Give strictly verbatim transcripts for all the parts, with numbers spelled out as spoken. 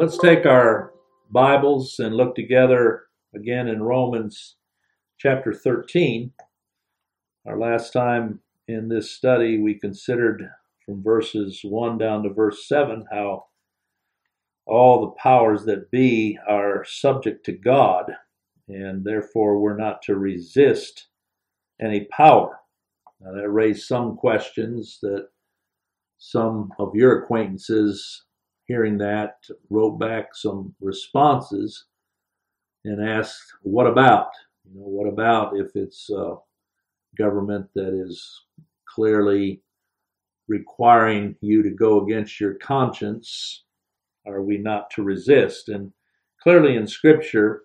Let's take our Bibles and look together again in Romans chapter thirteen. Our last time in this study, we considered from verses one down to verse seven how all the powers that be are subject to God, and therefore we're not to resist any power. Now, that raised some questions that some of your acquaintances, hearing that, wrote back some responses and asked, what about? You know, what about if it's a government that is clearly requiring you to go against your conscience? Are we not to resist? And clearly in Scripture,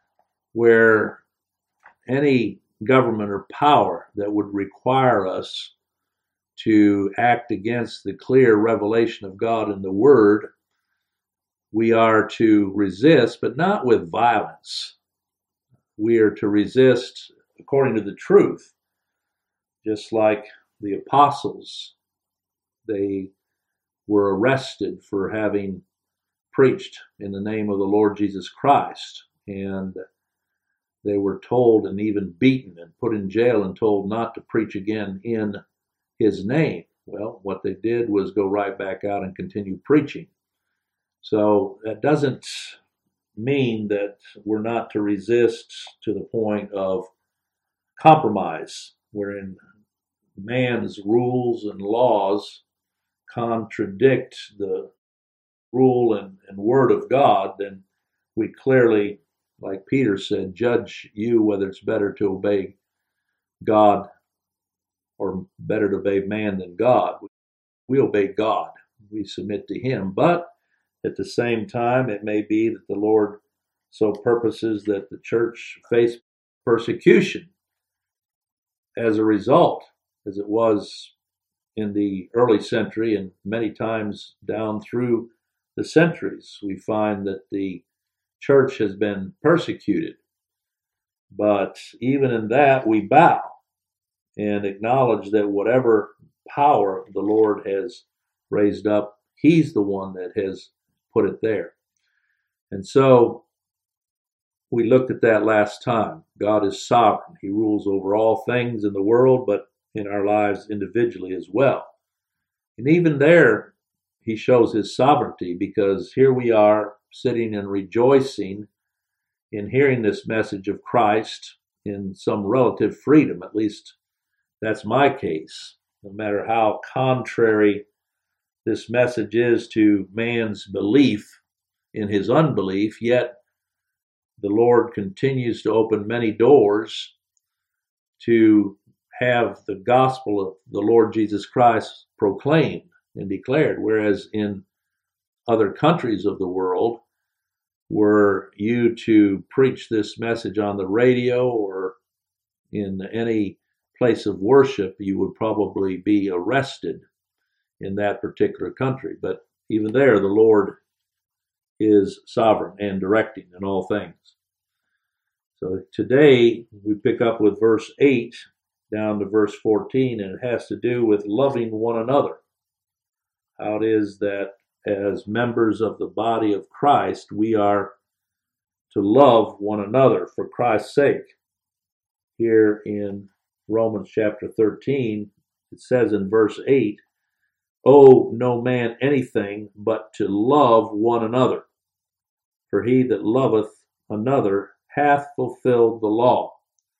where any government or power that would require us to act against the clear revelation of God in the Word, we are to resist, but not with violence. We are to resist according to the truth, just like the apostles. They were arrested for having preached in the name of the Lord Jesus Christ, and they were told and even beaten and put in jail and told not to preach again in His name. Well, what they did was go right back out and continue preaching. So that doesn't mean that we're not to resist to the point of compromise, wherein man's rules and laws contradict the rule and, and word of God. Then we clearly, like Peter said, judge you whether it's better to obey God or better to obey man than God. We obey God. We submit to Him. But at the same time, it may be that the Lord so purposes that the church face persecution as a result, as it was in the early century and many times down through the centuries. We find that the church has been persecuted. But even in that, we bow and acknowledge that whatever power the Lord has raised up, He's the one that has put it there. And so we looked at that last time. God is sovereign. He rules over all things in the world, but in our lives individually as well. And even there, He shows His sovereignty, because here we are sitting and rejoicing in hearing this message of Christ in some relative freedom. At least that's my case. No matter how contrary this message is to man's belief in his unbelief, yet the Lord continues to open many doors to have the gospel of the Lord Jesus Christ proclaimed and declared. Whereas in other countries of the world, were you to preach this message on the radio or in any place of worship, you would probably be arrested in that particular country. But even there, the Lord is sovereign and directing in all things. So today we pick up with verse eight down to verse fourteen, and it has to do with loving one another. How it is that as members of the body of Christ, we are to love one another for Christ's sake. Here in Romans chapter thirteen, it says in verse eight, "Owe no man anything but to love one another. For he that loveth another hath fulfilled the law."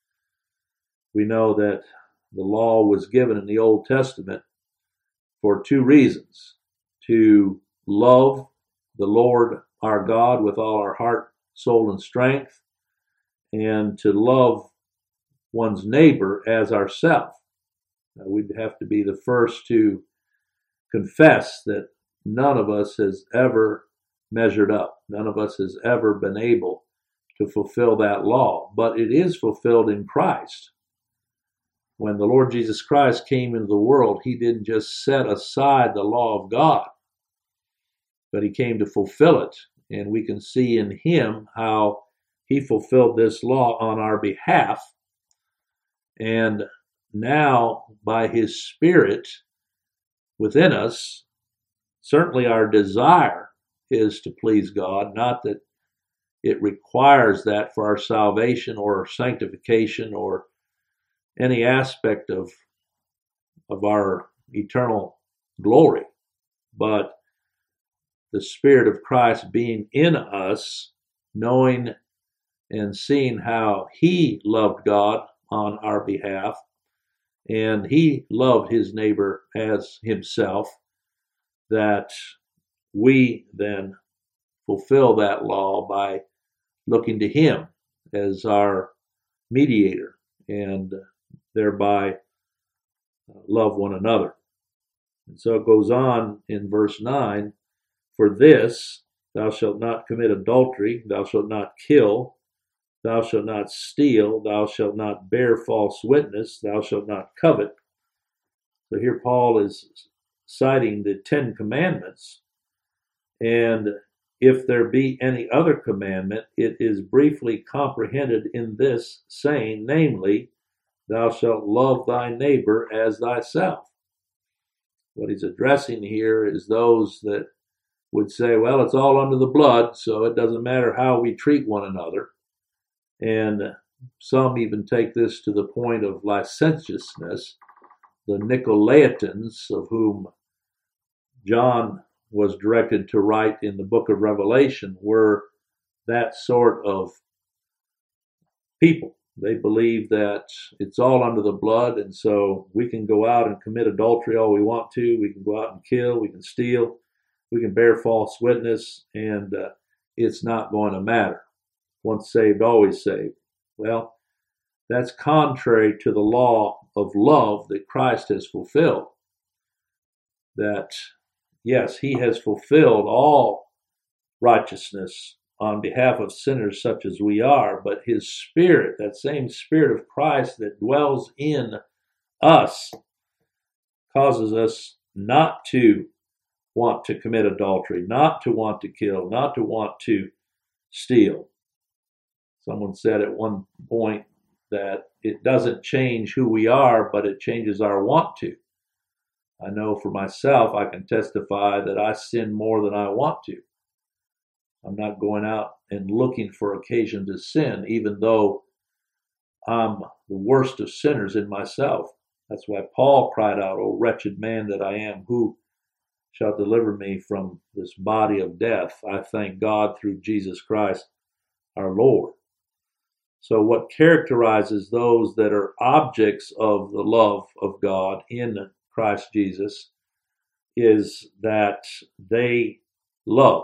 We know that the law was given in the Old Testament for two reasons: to love the Lord our God with all our heart, soul, and strength, and to love one's neighbor as ourself. Now, we'd have to be the first to confess that none of us has ever measured up. None of us has ever been able to fulfill that law, but it is fulfilled in Christ. When the Lord Jesus Christ came into the world, He didn't just set aside the law of God, but He came to fulfill it. And we can see in Him how He fulfilled this law on our behalf. And now, by His Spirit within us, certainly our desire is to please God, not that it requires that for our salvation or sanctification or any aspect of, of our eternal glory, but the Spirit of Christ being in us, knowing and seeing how He loved God on our behalf, and He loved His neighbor as Himself, that we then fulfill that law by looking to Him as our mediator, and thereby love one another. And so it goes on in verse nine, for this, thou shalt not commit adultery, thou shalt not kill, thou shalt not steal, thou shalt not bear false witness, thou shalt not covet. So here Paul is citing the Ten Commandments, and if there be any other commandment, it is briefly comprehended in this saying, namely, thou shalt love thy neighbor as thyself. What he's addressing here is those that would say, well, it's all under the blood, so it doesn't matter how we treat one another. And some even take this to the point of licentiousness. The Nicolaitans, of whom John was directed to write in the book of Revelation, were that sort of people. They believe that it's all under the blood, and so we can go out and commit adultery all we want to. We can go out and kill. We can steal. We can bear false witness, and uh, it's not going to matter. Once saved, always saved. Well, that's contrary to the law of love that Christ has fulfilled. That, yes, He has fulfilled all righteousness on behalf of sinners such as we are, but His Spirit, that same Spirit of Christ that dwells in us, causes us not to want to commit adultery, not to want to kill, not to want to steal. Someone said at one point that it doesn't change who we are, but it changes our want to. I know for myself, I can testify that I sin more than I want to. I'm not going out and looking for occasion to sin, even though I'm the worst of sinners in myself. That's why Paul cried out, O wretched man that I am, who shall deliver me from this body of death? I thank God through Jesus Christ our Lord. So what characterizes those that are objects of the love of God in Christ Jesus is that they love.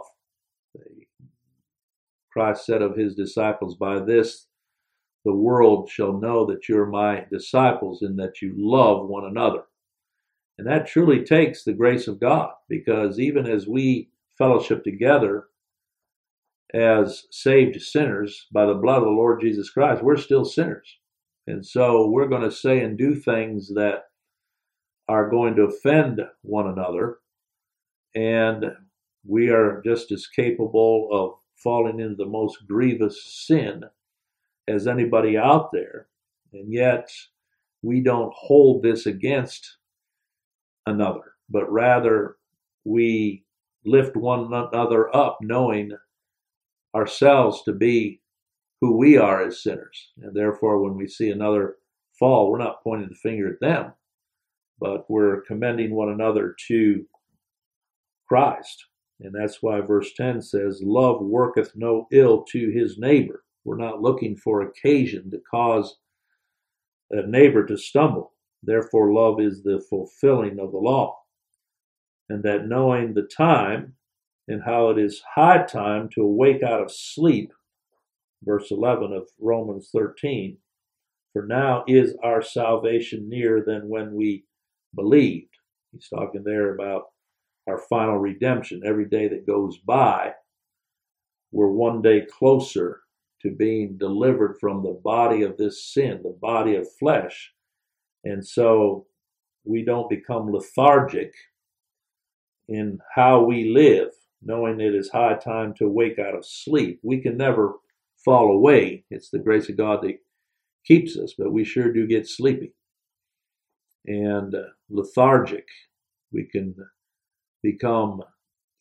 Christ said of His disciples, by this the world shall know that you're my disciples, in that you love one another. And that truly takes the grace of God, because even as we fellowship together as saved sinners by the blood of the Lord Jesus Christ, we're still sinners. And so we're going to say and do things that are going to offend one another. And we are just as capable of falling into the most grievous sin as anybody out there. And yet we don't hold this against another, but rather we lift one another up, knowing ourselves to be who we are as sinners. And therefore, when we see another fall, we're not pointing the finger at them, but we're commending one another to Christ. And that's why verse ten says, love worketh no ill to his neighbor. We're not looking for occasion to cause a neighbor to stumble. Therefore, love is the fulfilling of the law. And that knowing the time and how it is high time to awake out of sleep, verse eleven of Romans thirteen, for now is our salvation nearer than when we believed. He's talking there about our final redemption. Every day that goes by, we're one day closer to being delivered from the body of this sin, the body of flesh. And so we don't become lethargic in how we live, knowing it is high time to wake out of sleep. We can never fall away. It's the grace of God that keeps us, but we sure do get sleepy and uh, lethargic. We can become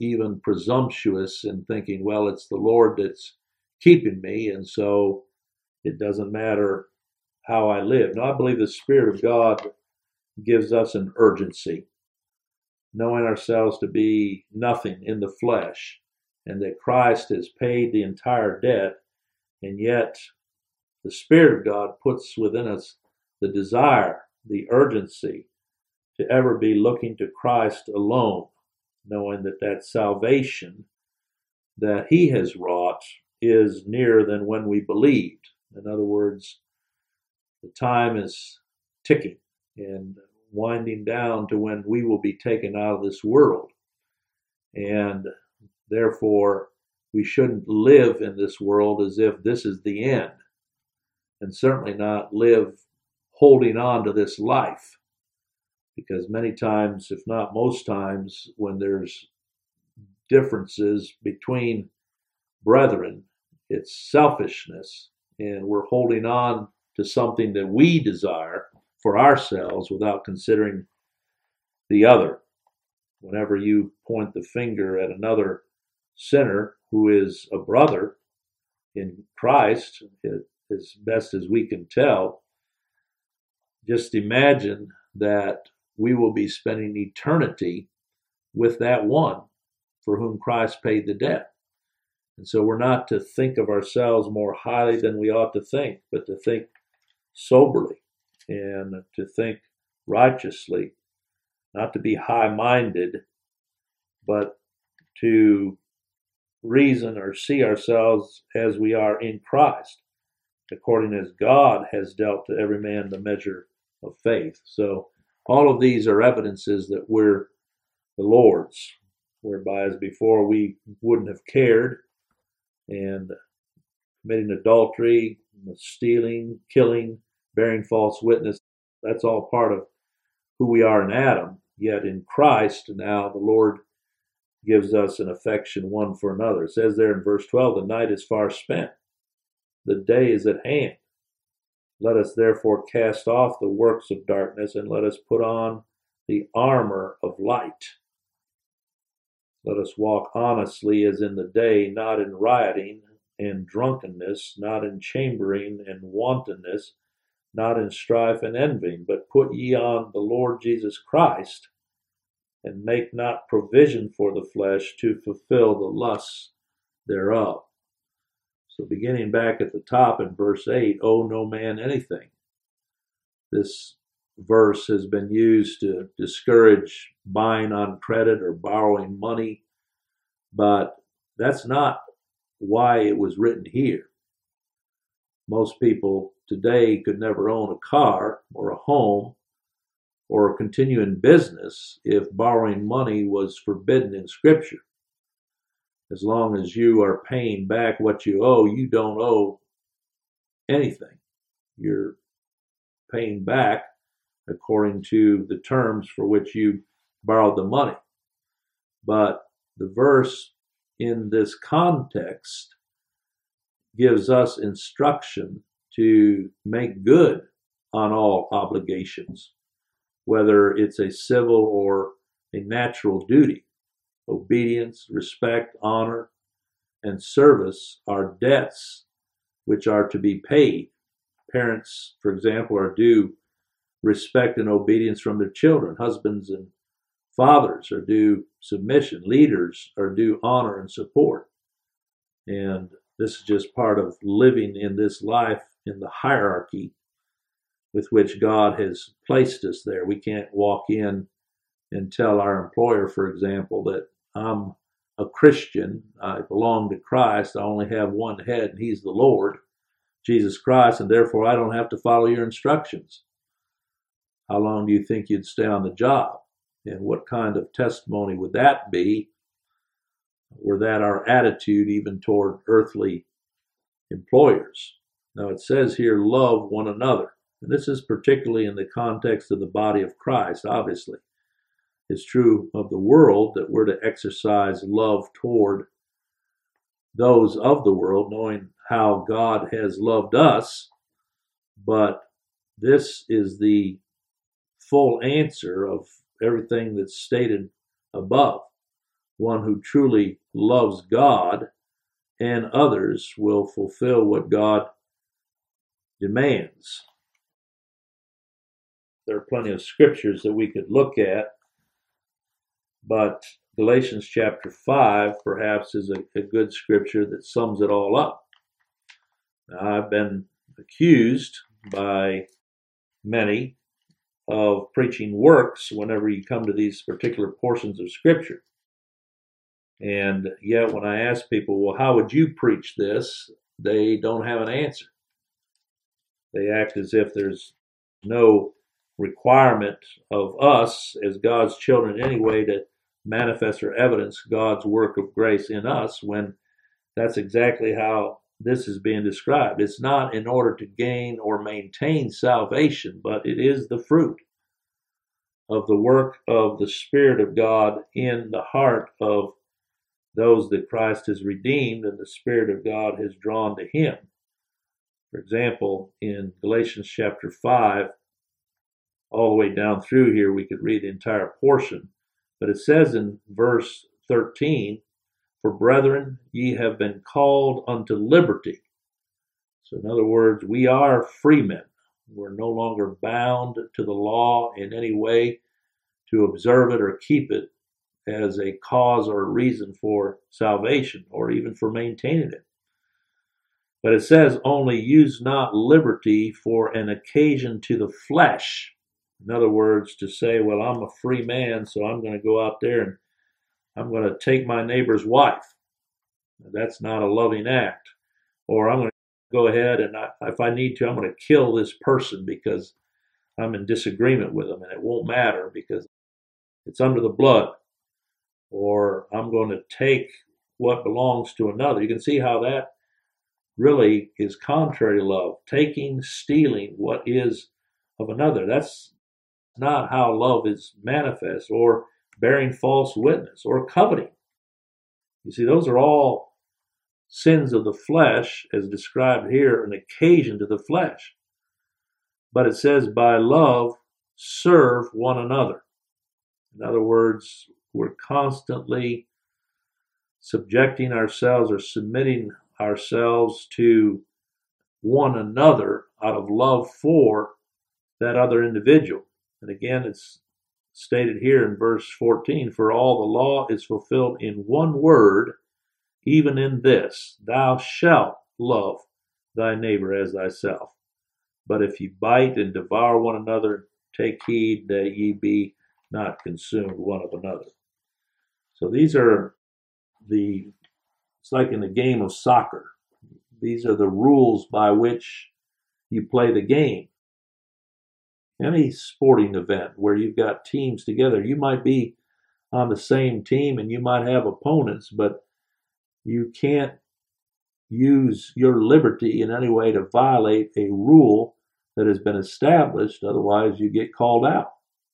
even presumptuous in thinking, well, it's the Lord that's keeping me, and so it doesn't matter how I live. No, I believe the Spirit of God gives us an urgency, knowing ourselves to be nothing in the flesh, and that Christ has paid the entire debt, and yet the Spirit of God puts within us the desire, the urgency to ever be looking to Christ alone, knowing that that salvation that He has wrought is nearer than when we believed. In other words, the time is ticking and winding down to when we will be taken out of this world. And therefore, we shouldn't live in this world as if this is the end, and certainly not live holding on to this life. Because many times, if not most times, when there's differences between brethren, it's selfishness, and we're holding on to something that we desire for ourselves without considering the other. Whenever you point the finger at another sinner who is a brother in Christ, as best as we can tell, just imagine that we will be spending eternity with that one for whom Christ paid the debt. And so we're not to think of ourselves more highly than we ought to think, but to think soberly and to think righteously, not to be high-minded, but to reason or see ourselves as we are in Christ, according as God has dealt to every man the measure of faith. So all of these are evidences that we're the Lord's, whereby as before we wouldn't have cared, and committing adultery, stealing, killing, bearing false witness, that's all part of who we are in Adam. Yet in Christ, now the Lord gives us an affection one for another. It says there in verse twelve, the night is far spent, the day is at hand. Let us therefore cast off the works of darkness, and let us put on the armor of light. Let us walk honestly as in the day, not in rioting and drunkenness, not in chambering and wantonness, not in strife and envying, but put ye on the Lord Jesus Christ, and make not provision for the flesh to fulfill the lusts thereof. So beginning back at the top in verse eight, owe no man anything. This verse has been used to discourage buying on credit or borrowing money, but that's not why it was written here. Most people today could never own a car or a home or continue in business if borrowing money was forbidden in Scripture. As long as you are paying back what you owe, you don't owe anything. You're paying back according to the terms for which you borrowed the money. But the verse in this context gives us instruction to make good on all obligations, whether it's a civil or a natural duty. Obedience, respect, honor, and service are debts which are to be paid. Parents, for example, are due respect and obedience from their children. Husbands and fathers are due submission. Leaders are due honor and support. And this is just part of living in this life in the hierarchy with which God has placed us there. We can't walk in and tell our employer, for example, that I'm a Christian, I belong to Christ, I only have one head, and He's the Lord, Jesus Christ, and therefore I don't have to follow your instructions. How long do you think you'd stay on the job? And what kind of testimony would that be, were that our attitude even toward earthly employers? Now it says here, love one another. And this is particularly in the context of the body of Christ, obviously. It's true of the world that we're to exercise love toward those of the world, knowing how God has loved us. But this is the full answer of everything that's stated above. one who truly loves God and others will fulfill what God demands. There are plenty of scriptures that we could look at, but Galatians chapter five perhaps is a, a good scripture that sums it all up. Now, I've been accused by many of preaching works whenever you come to these particular portions of scripture. And yet when I ask people, well, how would you preach this? They don't have an answer. They act as if there's no requirement of us as God's children anyway to manifest or evidence God's work of grace in us, when that's exactly how this is being described. It's not in order to gain or maintain salvation, but it is the fruit of the work of the Spirit of God in the heart of those that Christ has redeemed and the Spirit of God has drawn to him. For example, in Galatians chapter five, all the way down through here, we could read the entire portion, but it says in verse thirteen, "For brethren, ye have been called unto liberty." So in other words, we are free men. We're no longer bound to the law in any way to observe it or keep it as a cause or a reason for salvation or even for maintaining it. But it says, "Only use not liberty for an occasion to the flesh." In other words, to say, well, I'm a free man, so I'm going to go out there and I'm going to take my neighbor's wife. That's not a loving act. Or I'm going to go ahead and I, if I need to, I'm going to kill this person because I'm in disagreement with them, and it won't matter because it's under the blood. Or I'm going to take what belongs to another. You can see how that really is contrary to love. Taking, stealing what is of another. That's not how love is manifest. Or bearing false witness, or coveting. You see, those are all sins of the flesh, as described here, an occasion to the flesh. But it says, by love, serve one another. In other words, we're constantly subjecting ourselves or submitting ourselves to one another out of love for that other individual. And again, it's stated here in verse fourteen, "For all the law is fulfilled in one word, even in this, thou shalt love thy neighbor as thyself. But if ye bite and devour one another, take heed that ye be not consumed one of another." So these are the, it's like in the game of soccer. These are the rules by which you play the game. Any sporting event where you've got teams together, you might be on the same team and you might have opponents, but you can't use your liberty in any way to violate a rule that has been established. Otherwise, you get called out.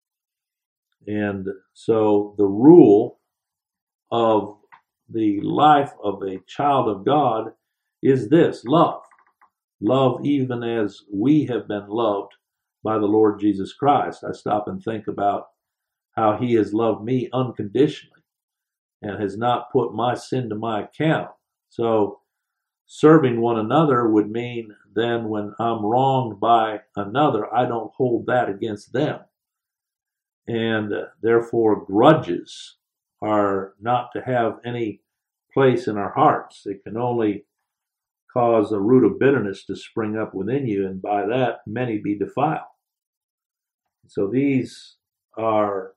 And so the rule of the life of a child of God is this: love. Love even as we have been loved by the Lord Jesus Christ. I stop and think about how he has loved me unconditionally and has not put my sin to my account. So serving one another would mean then when I'm wronged by another, I don't hold that against them. And uh, therefore grudges are not to have any place in our hearts. It can only cause a root of bitterness to spring up within you, and by that many be defiled. So these are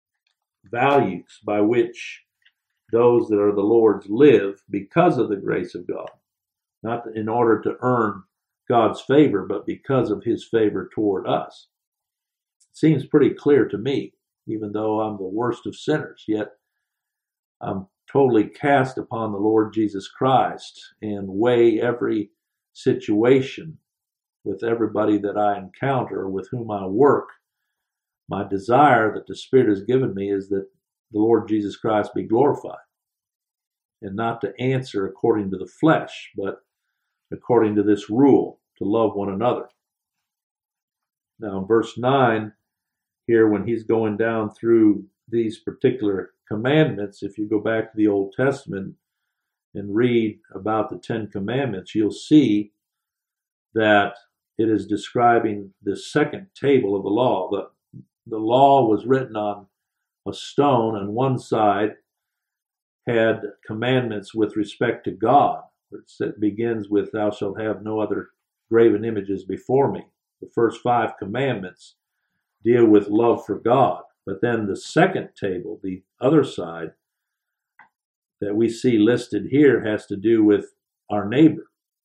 values by which those that are the Lord's live because of the grace of God, not in order to earn God's favor, but because of his favor toward us. It seems pretty clear to me, even though I'm the worst of sinners, yet I'm totally cast upon the Lord Jesus Christ and weigh every situation with everybody that I encounter, with whom I work. My desire that the Spirit has given me is that the Lord Jesus Christ be glorified, and not to answer according to the flesh, but according to this rule, to love one another. Now in verse nine, here when he's going down through these particular commandments, if you go back to the Old Testament and read about the Ten Commandments, you'll see that it is describing the second table of the law. The, the law was written on a stone, and one side had commandments with respect to God. It begins with, thou shalt have no other graven images before me. The first five commandments deal with love for God. But then the second table, the other side, that we see listed here has to do with our neighbor.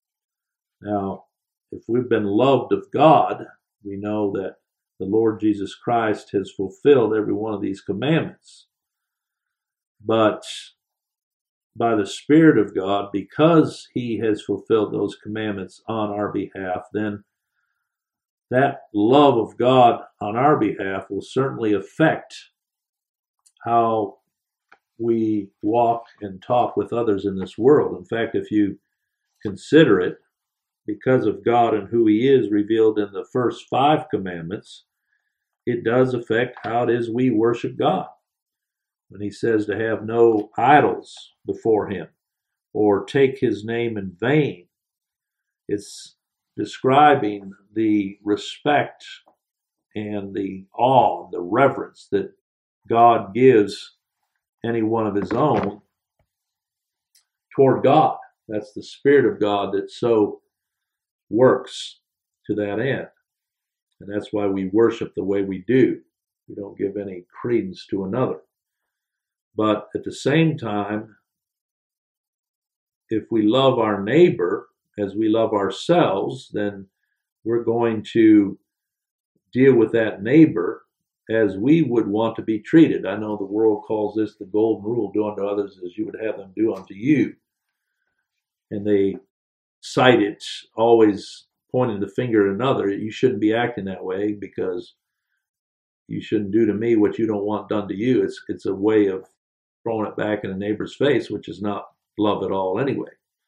Now, if we've been loved of God, we know that the Lord Jesus Christ has fulfilled every one of these commandments. But by the Spirit of God, because he has fulfilled those commandments on our behalf, then that love of God on our behalf will certainly affect how we walk and talk with others in this world. In fact, if you consider it, because of God and who he is revealed in the first five commandments, it does affect how it is we worship God. When he says to have no idols before him or take his name in vain, it's describing the respect and the awe, the reverence that God gives any one of his own toward God. That's the Spirit of God that so works to that end. And that's why we worship the way we do. We don't give any credence to another. But at the same time, if we love our neighbor as we love ourselves, then we're going to deal with that neighbor as we would want to be treated. I know the world calls this the golden rule, do unto others as you would have them do unto you. And they cite it always pointing the finger at another. You shouldn't be acting that way because you shouldn't do to me what you don't want done to you. It's it's a way of throwing it back in a neighbor's face, which is not love at all anyway.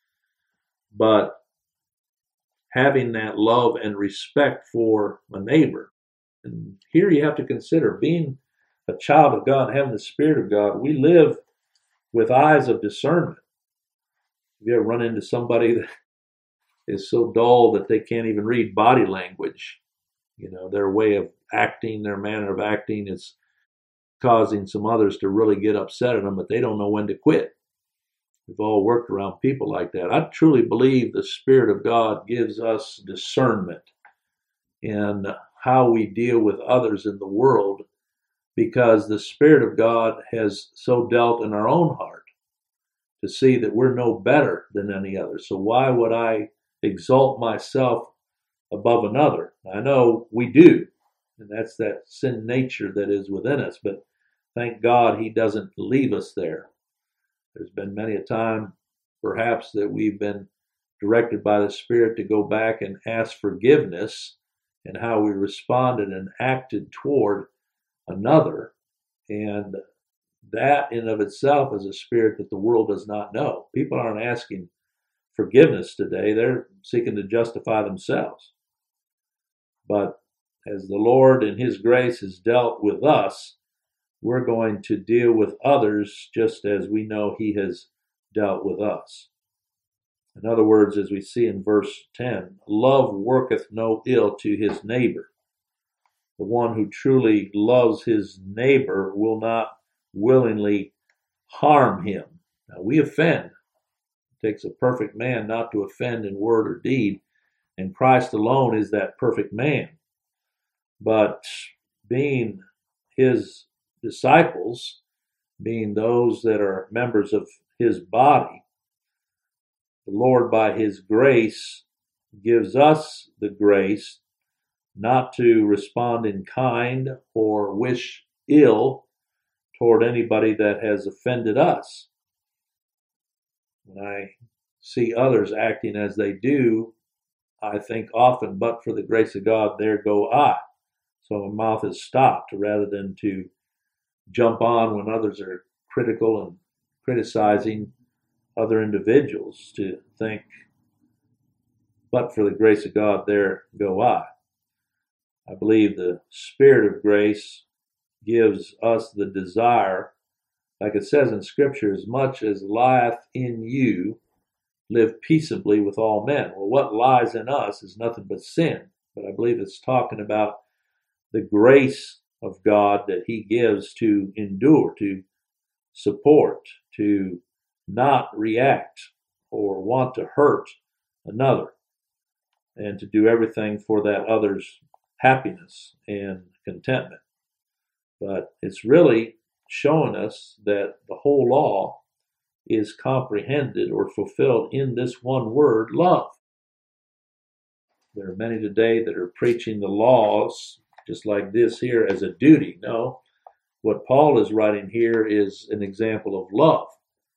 But having that love and respect for a neighbor, and here you have to consider being a child of God, having the Spirit of God, we live with eyes of discernment. Have you ever run into somebody that is so dull that they can't even read body language? You know, their way of acting, their manner of acting is causing some others to really get upset at them, but they don't know when to quit. We've all worked around people like that. I truly believe the Spirit of God gives us discernment in how we deal with others in the world, because the Spirit of God has so dealt in our own heart to see that we're no better than any other. So why would I exalt myself above another? I know we do, and that's that sin nature that is within us, but thank God he doesn't leave us there. There's been many a time, perhaps, that we've been directed by the Spirit to go back and ask forgiveness and how we responded and acted toward another. And that in of itself is a spirit that the world does not know. People aren't asking forgiveness today. They're seeking to justify themselves. But as the Lord in his grace has dealt with us, we're going to deal with others just as we know he has dealt with us. In other words, as we see in verse ten, love worketh no ill to his neighbor. The one who truly loves his neighbor will not willingly harm him. Now, we offend. It takes a perfect man not to offend in word or deed, and Christ alone is that perfect man. But being his disciples, being those that are members of his body, the Lord by his grace gives us the grace not to respond in kind or wish ill toward anybody that has offended us. When I see others acting as they do, I think often, but for the grace of God, there go I. So my mouth is stopped rather than to jump on when others are critical and criticizing other individuals, to think, but for the grace of God, there go I. I believe the Spirit of grace gives us the desire, like it says in Scripture, as much as lieth in you, live peaceably with all men. Well, what lies in us is nothing but sin. But I believe it's talking about the grace of God that he gives to endure, to support, to not react or want to hurt another, and to do everything for that other's happiness and contentment. But it's really showing us that the whole law is comprehended or fulfilled in this one word, love. There are many today that are preaching the laws just like this here as a duty. No, what Paul is writing here is an example of love.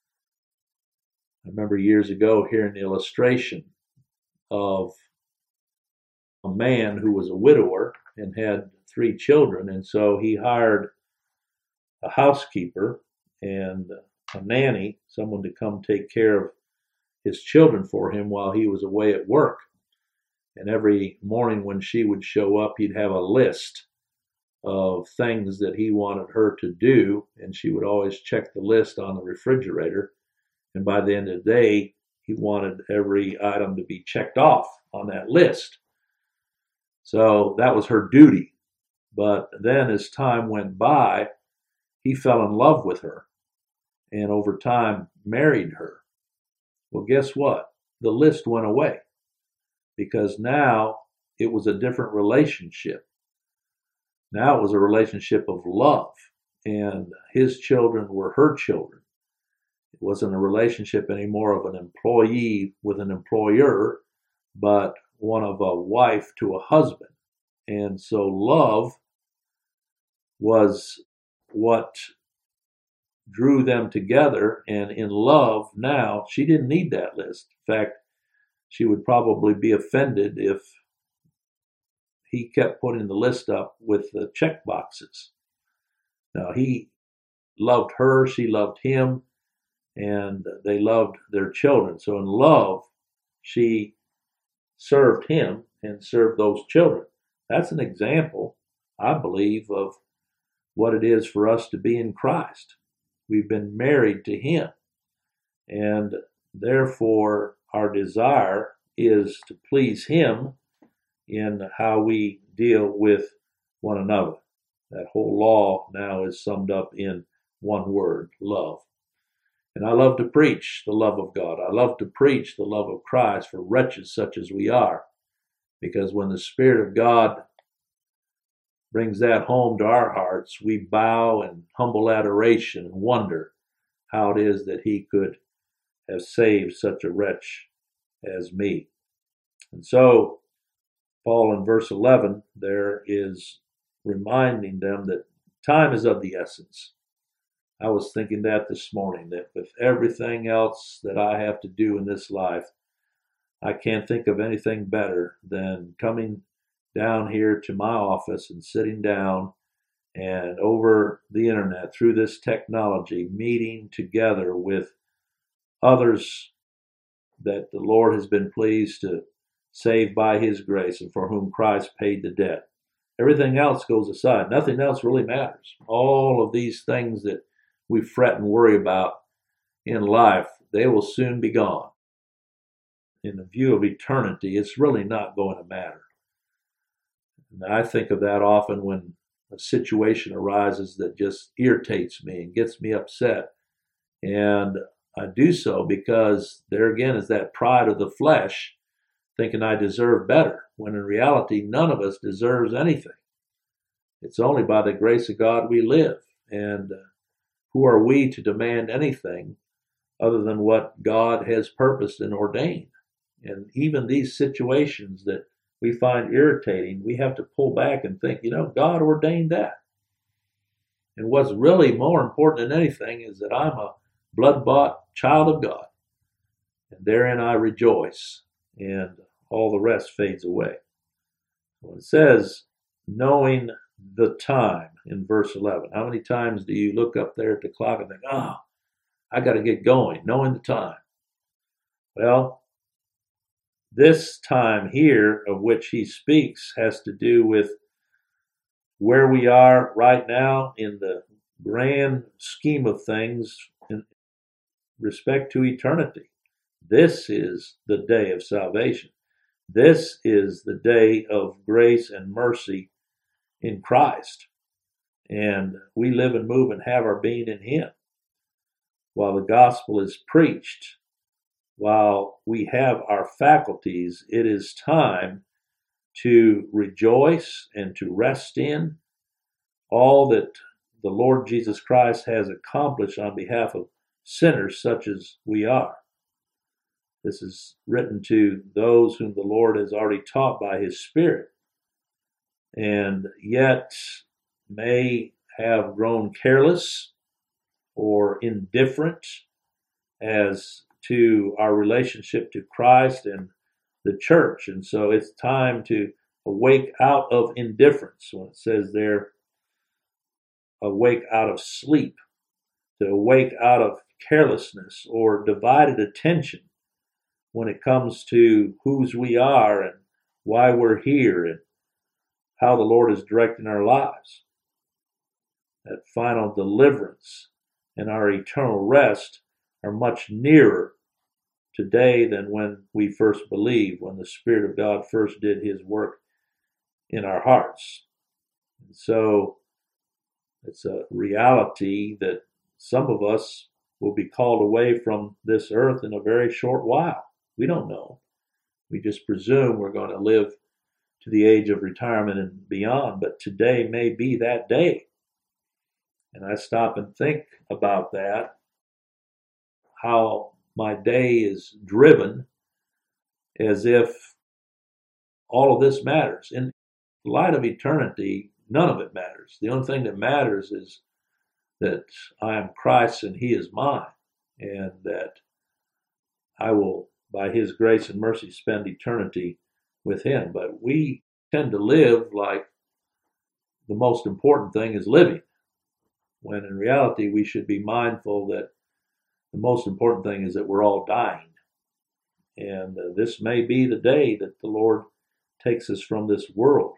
I remember years ago hearing the illustration of a man who was a widower and had three children, and so he hired a housekeeper and a nanny, someone to come take care of his children for him while he was away at work. And every morning when she would show up, he'd have a list of things that he wanted her to do, and she would always check the list on the refrigerator. And by the end of the day, he wanted every item to be checked off on that list. So that was her duty. But then as time went by, he fell in love with her and over time married her. Well, guess what? The list went away because now it was a different relationship. Now it was a relationship of love, and his children were her children. It wasn't a relationship anymore of an employee with an employer, but one of a wife to a husband. And so love was what drew them together, and in love now, she didn't need that list. In fact, she would probably be offended if he kept putting the list up with the check boxes. Now, he loved her, she loved him, and they loved their children. So in love, she served him and served those children. That's an example, I believe, of what it is for us to be in Christ. We've been married to him, and therefore our desire is to please him in how we deal with one another. That whole law now is summed up in one word, love. And I love to preach the love of God. I love to preach the love of Christ for wretches such as we are, because when the Spirit of God brings that home to our hearts, we bow in humble adoration and wonder how it is that he could have saved such a wretch as me. And so Paul in verse eleven there is reminding them that time is of the essence. I was thinking that this morning, that with everything else that I have to do in this life, I can't think of anything better than coming down here to my office and sitting down and over the internet through this technology, meeting together with others that the Lord has been pleased to save by his grace and for whom Christ paid the debt. Everything else goes aside. Nothing else really matters. All of these things that we fret and worry about in life, they will soon be gone. In the view of eternity, it's really not going to matter. And I think of that often when a situation arises that just irritates me and gets me upset. And I do so because there again is that pride of the flesh, thinking I deserve better, when in reality none of us deserves anything. It's only by the grace of God we live. And who are we to demand anything other than what God has purposed and ordained? And even these situations that we find irritating, we have to pull back and think, you know, God ordained that. And what's really more important than anything is that I'm a blood-bought child of God. And therein I rejoice. And all the rest fades away. When it says, knowing the time in verse eleven, how many times do you look up there at the clock and think, oh, I got to get going, knowing the time? Well, this time here of which he speaks has to do with where we are right now in the grand scheme of things in respect to eternity. This is the day of salvation. This is the day of grace and mercy in Christ. And we live and move and have our being in Him. While the gospel is preached, while we have our faculties, it is time to rejoice and to rest in all that the Lord Jesus Christ has accomplished on behalf of sinners such as we are. This is written to those whom the Lord has already taught by His Spirit, and yet may have grown careless or indifferent as to our relationship to Christ and the church. And so it's time to awake out of indifference, when it says there, awake out of sleep, to awake out of carelessness or divided attention when it comes to whose we are and why we're here and how the Lord is directing our lives. That final deliverance and our eternal rest are much nearer today than when we first believed, when the Spirit of God first did His work in our hearts. And so it's a reality that some of us will be called away from this earth in a very short while. We don't know. We just presume we're going to live to the age of retirement and beyond, but today may be that day. And I stop and think about that, how my day is driven as if all of this matters. In light of eternity, none of it matters. The only thing that matters is that I am Christ's and He is mine, and that I will, by His grace and mercy, spend eternity with Him. But we tend to live like the most important thing is living, when in reality we should be mindful that the most important thing is that we're all dying. And uh, this may be the day that the Lord takes us from this world.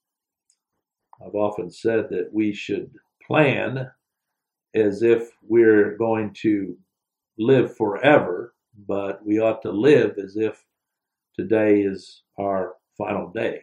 I've often said that we should plan as if we're going to live forever, but we ought to live as if today is our final day.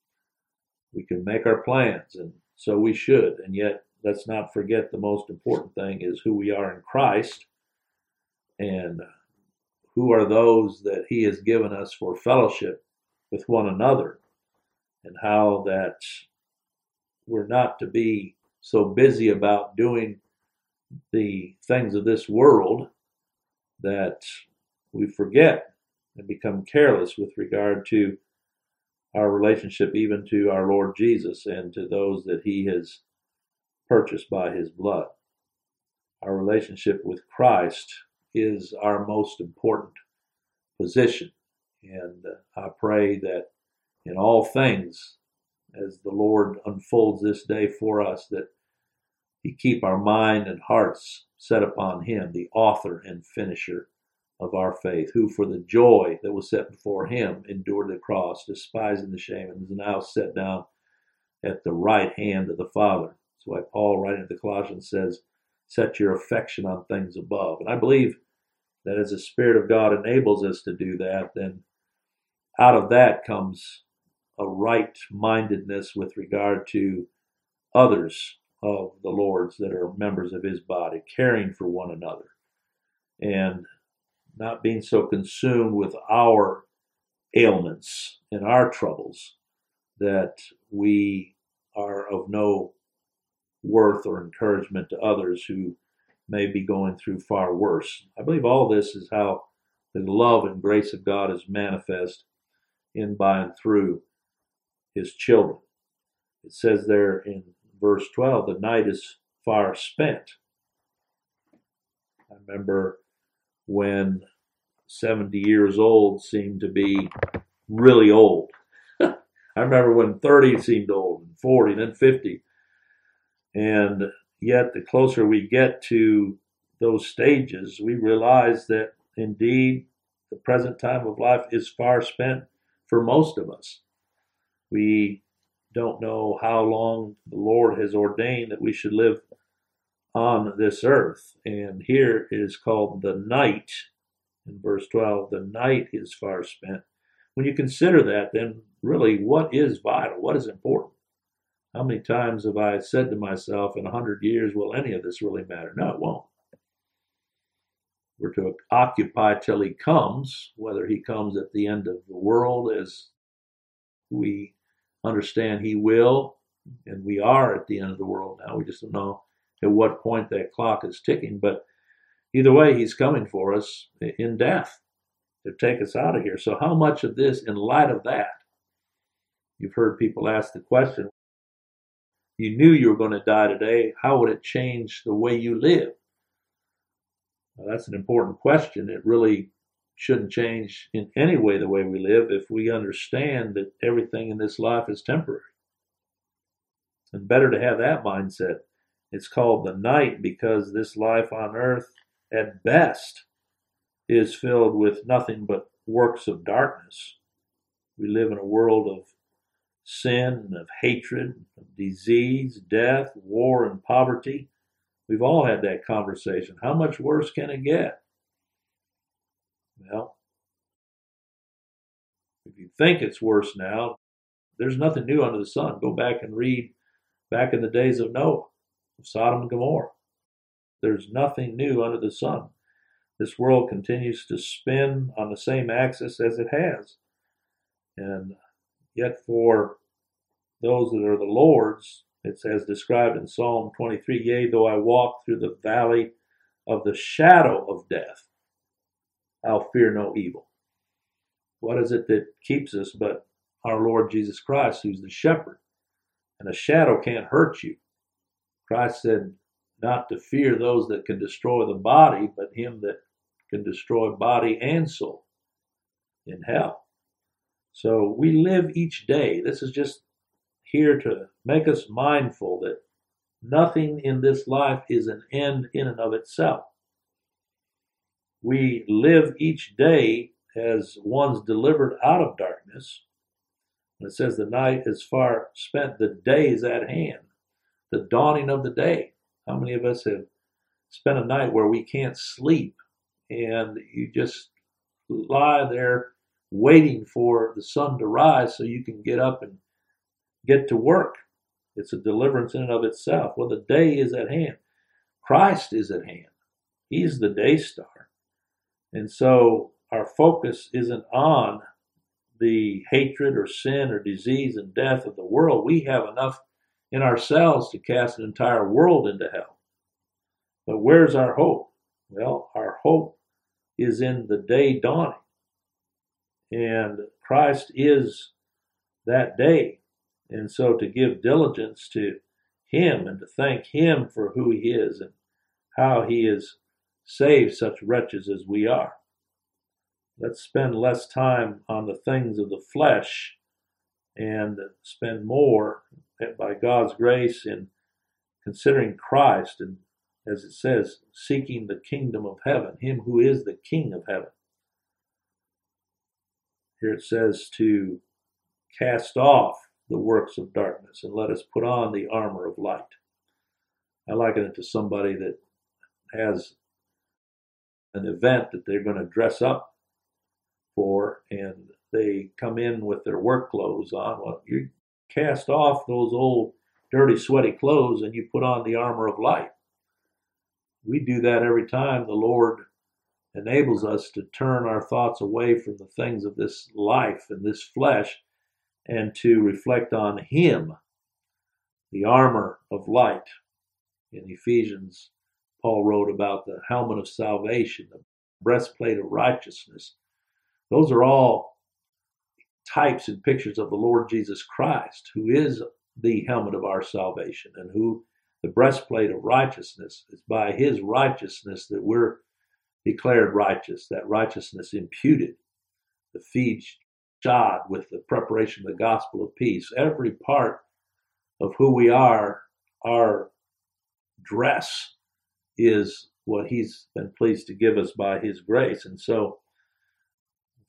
We can make our plans, and so we should, and yet let's not forget the most important thing is who we are in Christ, and who are those that He has given us for fellowship with one another, and how that we're not to be so busy about doing the things of this world that we forget and become careless with regard to our relationship even to our Lord Jesus and to those that He has purchased by His blood. Our relationship with Christ is our most important position. And I pray that in all things, as the Lord unfolds this day for us, that He keep our mind and hearts set upon Him, the author and finisher of our faith, who for the joy that was set before Him endured the cross, despising the shame, and is now set down at the right hand of the Father. That's why Paul, writing to the Colossians, says, set your affection on things above. And I believe that as the Spirit of God enables us to do that, then out of that comes a right-mindedness with regard to others of the Lord's that are members of His body, caring for one another, and not being so consumed with our ailments and our troubles that we are of no worth or encouragement to others who may be going through far worse. I believe all this is how the love and grace of God is manifest in, by, and through His children. It says there in verse twelve, the night is far spent. I remember when seventy years old seemed to be really old. I remember when thirty seemed old, and forty, and then fifty. And yet, the closer we get to those stages, we realize that indeed the present time of life is far spent for most of us. We don't know how long the Lord has ordained that we should live on this earth. And here it is called the night. In verse twelve, the night is far spent. When you consider that, then really what is vital? What is important? How many times have I said to myself, in a hundred years, will any of this really matter? No, it won't. We're to occupy till he comes, whether he comes at the end of the world as we understand he will, and we are at the end of the world now. We just don't know at what point that clock is ticking. But either way, he's coming for us in death to take us out of here. So how much of this, in light of that, you've heard people ask the question, you knew you were going to die today, how would it change the way you live? Well, that's an important question. It really shouldn't change in any way the way we live if we understand that everything in this life is temporary. And better to have that mindset. It's called the night because this life on earth, at best, is filled with nothing but works of darkness. We live in a world of sin, of hatred, of disease, death, war, and poverty. We've all had that conversation. How much worse can it get? Well, if you think it's worse now, there's nothing new under the sun. Go back and read back in the days of Noah, of Sodom and Gomorrah. There's nothing new under the sun. This world continues to spin on the same axis as it has. And yet for those that are the Lord's, it's as described in Psalm twenty-three, yea, though I walk through the valley of the shadow of death, I'll fear no evil. What is it that keeps us but our Lord Jesus Christ, who's the shepherd? And a shadow can't hurt you. Christ said not to fear those that can destroy the body, but him that can destroy body and soul in hell. So we live each day. This is just here to make us mindful that nothing in this life is an end in and of itself. We live each day as one's delivered out of darkness. And it says the night is far spent, the day is at hand, the dawning of the day. How many of us have spent a night where we can't sleep and you just lie there waiting for the sun to rise so you can get up and get to work? It's a deliverance in and of itself. Well, the day is at hand. Christ is at hand. He's the day star. And so our focus isn't on the hatred or sin or disease and death of the world. We have enough in ourselves to cast an entire world into hell. But where's our hope? Well, our hope is in the day dawning. And Christ is that day. And so to give diligence to him and to thank him for who he is and how he has saved such wretches as we are. Let's spend less time on the things of the flesh and spend more, by God's grace, in considering Christ and, as it says, seeking the kingdom of heaven, him who is the King of heaven. Here it says to cast off the works of darkness and let us put on the armor of light. I liken it to somebody that has an event that they're going to dress up for, and they come in with their work clothes on. Well, you cast off those old dirty, sweaty clothes and you put on the armor of light. We do that every time the Lord enables us to turn our thoughts away from the things of this life and this flesh and to reflect on him, the armor of light. In Ephesians, Paul wrote about the helmet of salvation, the breastplate of righteousness. Those are all types and pictures of the Lord Jesus Christ, who is the helmet of our salvation, and who the breastplate of righteousness is by his righteousness that we're declared righteous, that righteousness imputed, the feet shod with the preparation of the gospel of peace. Every part of who we are, our dress, is what he's been pleased to give us by his grace. And so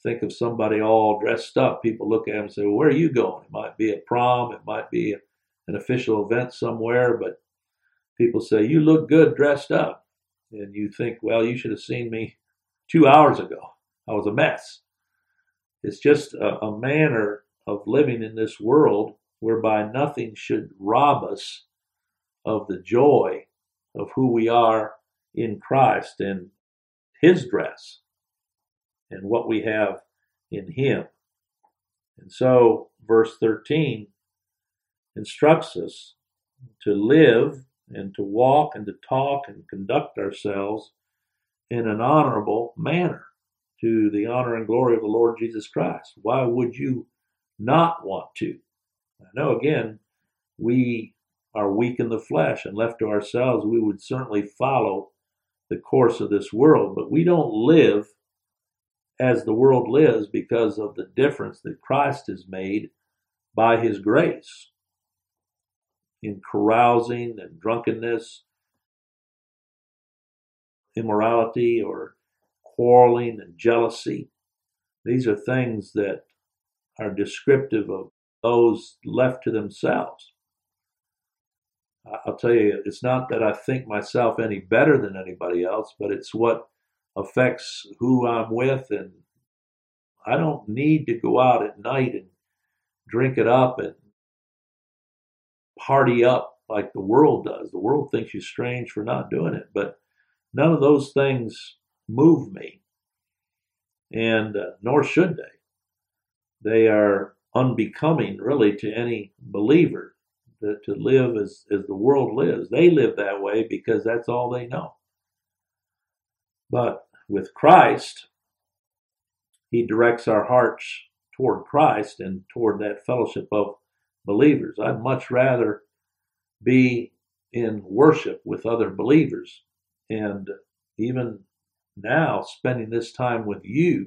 think of somebody all dressed up, people look at them and say, well, where are you going? It might be a prom, it might be a, an official event somewhere, but people say, you look good dressed up. And you think, well, you should have seen me two hours ago. I was a mess. It's just a, a manner of living in this world whereby nothing should rob us of the joy of who we are in Christ and his dress and what we have in him. And so verse thirteen instructs us to live and to walk and to talk and conduct ourselves in an honorable manner to the honor and glory of the Lord Jesus Christ. Why would you not want to? I know, again, we are weak in the flesh, and left to ourselves, we would certainly follow the course of this world, but we don't live as the world lives because of the difference that Christ has made by his grace in carousing and drunkenness, immorality, or quarreling and jealousy. These are things that are descriptive of those left to themselves. I'll tell you, it's not that I think myself any better than anybody else, but it's what affects who I'm with. And I don't need to go out at night and drink it up and party up like the world does. The world thinks you're strange for not doing it, but none of those things move me, and uh, nor should they. They are unbecoming, really, to any believer. To, to live as, as the world lives. They live that way because that's all they know. But with Christ, he directs our hearts toward Christ and toward that fellowship of believers. I'd much rather be in worship with other believers. And even now, spending this time with you,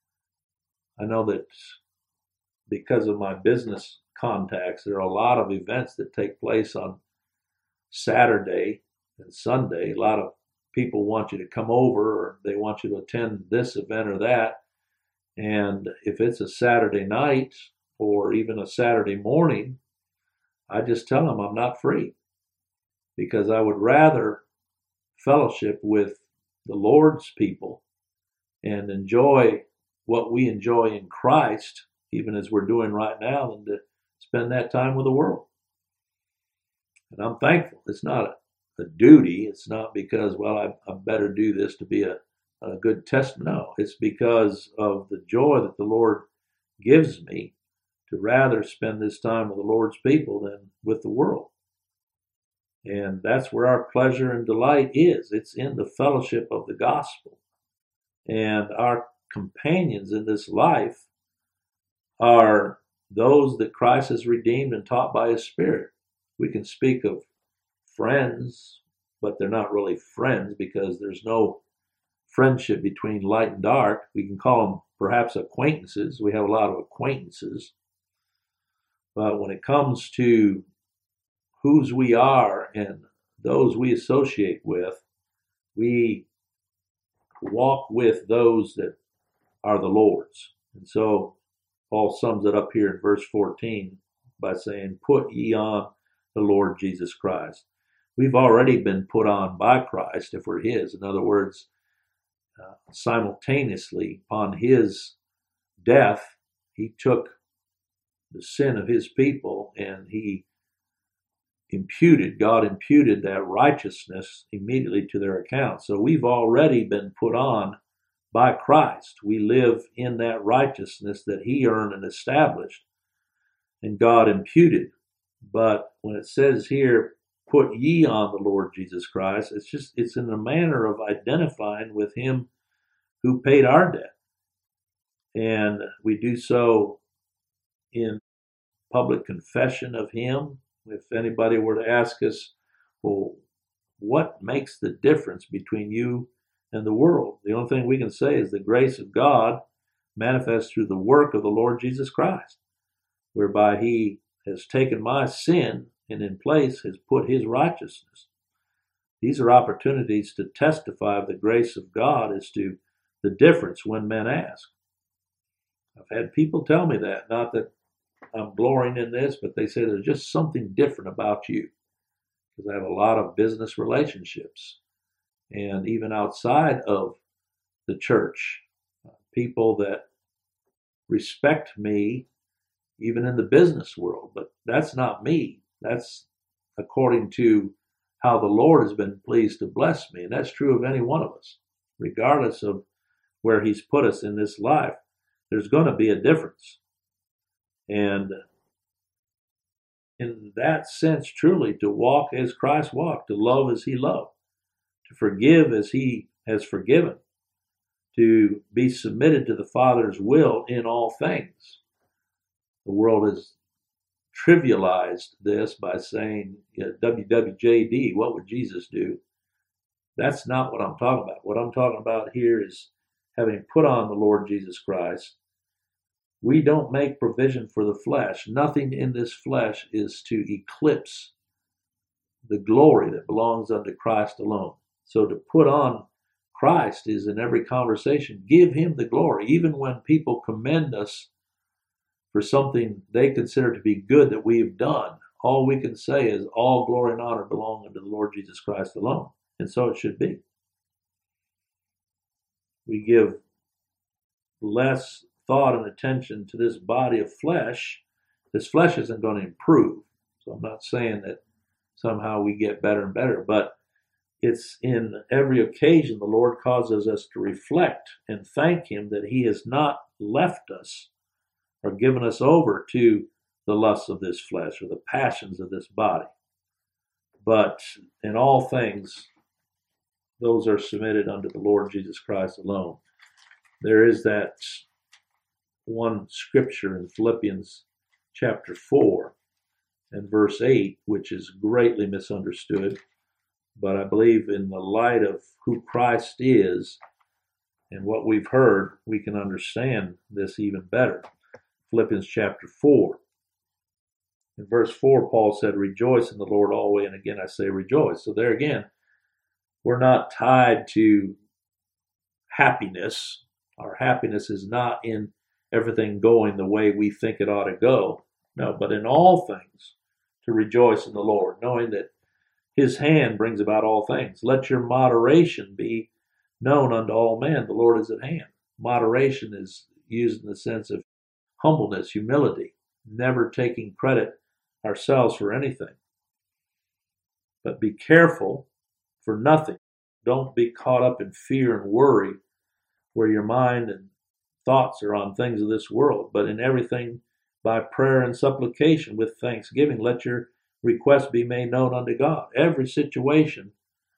I know that because of my business contacts, there are a lot of events that take place on Saturday and Sunday. A lot of people want you to come over, or they want you to attend this event or that. And if it's a Saturday night or even a Saturday morning, I just tell them I'm not free, because I would rather fellowship with the Lord's people and enjoy what we enjoy in Christ, even as we're doing right now, than to spend that time with the world. And I'm thankful. It's not a, a duty. It's not because, well, I, I better do this to be a, a good testament. No, it's because of the joy that the Lord gives me to rather spend this time with the Lord's people than with the world. And that's where our pleasure and delight is. It's in the fellowship of the gospel. And our companions in this life are those that Christ has redeemed and taught by his Spirit. We can speak of friends, but they're not really friends because there's no friendship between light and dark. We can call them perhaps acquaintances. We have a lot of acquaintances. But when it comes to whose we are and those we associate with, we walk with those that are the Lord's. And so Paul sums it up here in verse fourteen by saying, put ye on the Lord Jesus Christ. We've already been put on by Christ if we're his. In other words, uh, simultaneously upon his death, he took the sin of his people and he imputed, God imputed that righteousness immediately to their account. So we've already been put on by Christ. We live in that righteousness that he earned and established and God imputed. But when it says here, put ye on the Lord Jesus Christ, it's just, it's in a manner of identifying with him who paid our debt. And we do so in public confession of him. If anybody were to ask us, well, what makes the difference between you and the world? The only thing we can say is the grace of God manifest through the work of the Lord Jesus Christ, whereby he has taken my sin and in place has put his righteousness. These are opportunities to testify of the grace of God as to the difference when men ask. I've had people tell me that, not that I'm glorying in this, but they say there's just something different about you. Because I have a lot of business relationships. And even outside of the church, uh, people that respect me, even in the business world. But that's not me. That's according to how the Lord has been pleased to bless me. And that's true of any one of us, regardless of where He's put us in this life. There's going to be a difference. And in that sense, truly, to walk as Christ walked, to love as He loved, to forgive as He has forgiven, to be submitted to the Father's will in all things. The world has trivialized this by saying, you know, W W J D, what would Jesus do? That's not what I'm talking about. What I'm talking about here is having put on the Lord Jesus Christ. We don't make provision for the flesh. Nothing in this flesh is to eclipse the glory that belongs unto Christ alone. So to put on Christ is in every conversation, give Him the glory. Even when people commend us for something they consider to be good that we have done, all we can say is all glory and honor belong unto the Lord Jesus Christ alone. And so it should be. We give less thought and attention to this body of flesh. This flesh isn't going to improve. So I'm not saying that somehow we get better and better, but it's in every occasion the Lord causes us to reflect and thank Him that He has not left us or given us over to the lusts of this flesh or the passions of this body. But in all things, those are submitted unto the Lord Jesus Christ alone. There is that one scripture in Philippians chapter four and verse eight, which is greatly misunderstood. But I believe in the light of who Christ is and what we've heard, we can understand this even better. Philippians chapter four. In verse four, Paul said, rejoice in the Lord always. And again, I say rejoice. So there again, we're not tied to happiness. Our happiness is not in everything going the way we think it ought to go. No, but in all things to rejoice in the Lord, knowing that His hand brings about all things. Let your moderation be known unto all men. The Lord is at hand. Moderation is used in the sense of humbleness, humility, never taking credit ourselves for anything. But be careful for nothing. Don't be caught up in fear and worry where your mind and thoughts are on things of this world, but in everything by prayer and supplication with thanksgiving, let your requests be made known unto God. Every situation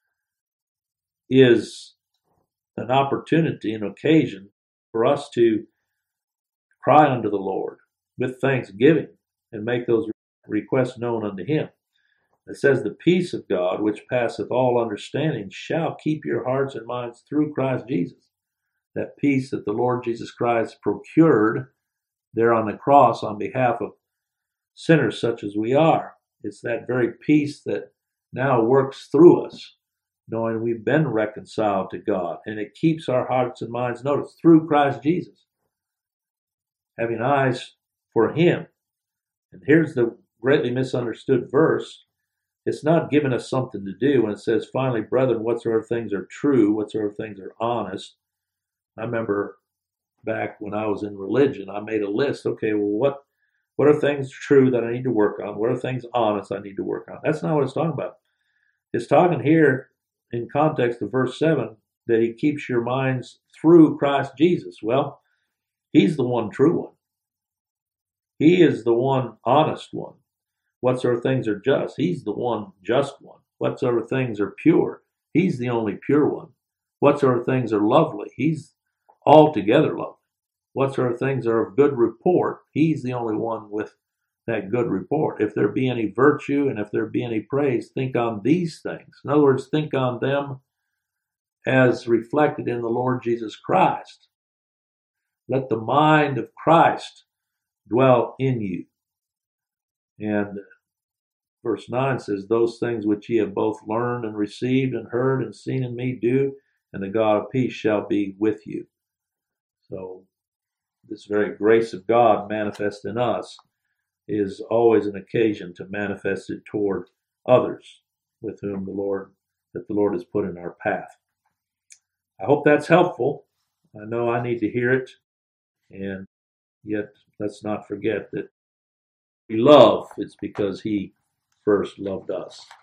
is an opportunity, an occasion for us to cry unto the Lord with thanksgiving and make those requests known unto Him. It says, the peace of God, which passeth all understanding, shall keep your hearts and minds through Christ Jesus. That peace that the Lord Jesus Christ procured there on the cross on behalf of sinners such as we are. It's that very peace that now works through us, knowing we've been reconciled to God. And it keeps our hearts and minds, notice, through Christ Jesus, having eyes for Him. And here's the greatly misunderstood verse. It's not giving us something to do when it says, finally, brethren, whatsoever things are true, whatsoever things are honest. I remember back when I was in religion, I made a list. Okay, well, what what are things true that I need to work on? What are things honest I need to work on? That's not what it's talking about. It's talking here in context of verse seven that He keeps your minds through Christ Jesus. Well, He's the one true one. He is the one honest one. Whatsoever things are just, He's the one just one. Whatsoever things are pure, He's the only pure one. Whatsoever things are lovely, He's altogether lovely. Whatsoever things are of good report, He's the only one with that good report. If there be any virtue and if there be any praise, think on these things. In other words, think on them as reflected in the Lord Jesus Christ. Let the mind of Christ dwell in you. And verse nine says, those things which ye have both learned and received and heard and seen in me do, and the God of peace shall be with you. So this very grace of God manifest in us is always an occasion to manifest it toward others with whom the Lord, that the Lord has put in our path. I hope that's helpful. I know I need to hear it, and yet let's not forget that we love, it's because He first loved us.